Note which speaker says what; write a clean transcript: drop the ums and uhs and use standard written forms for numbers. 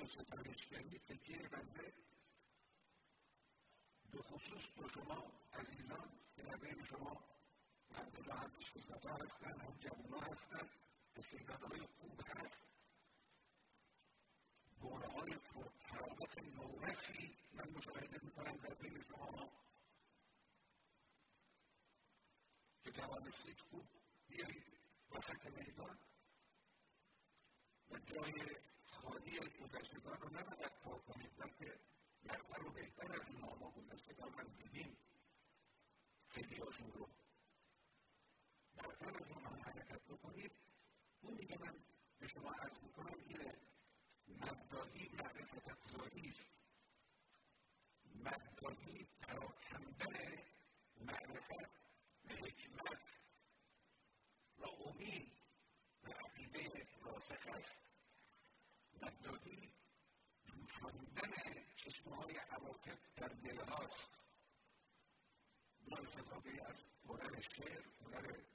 Speaker 1: ستایشگری تکیه بنده به خصوص با شما عزیزان که در بین شما مردم هم پیشکسوت‌ها هستن، هم جوان‌ها هستن، استعدادهای خوب هست، گونه‌های پرحرارت نورسی من مشاهده می‌کنم در بین شما که توانستید خوب بیایید وسط میدان و جای خالی گذشتگان رو نباید پر کنید، بلکه برتر و بهتر از اونها ما گذشتگان هم دیدیم خیلی‌هاشون رو برتر از اونها حرکت بکنید. اون دیگه من به شما عرض میکنم اینه مبدایی معرفت افزایی است. مبدایی پراکندن معرفت و حکمت و امید و عقیده راسخ است. مبدایی جوشاندن چشمه‌های عواطف در دل هاست. با استفاده از هنر شعر، هنر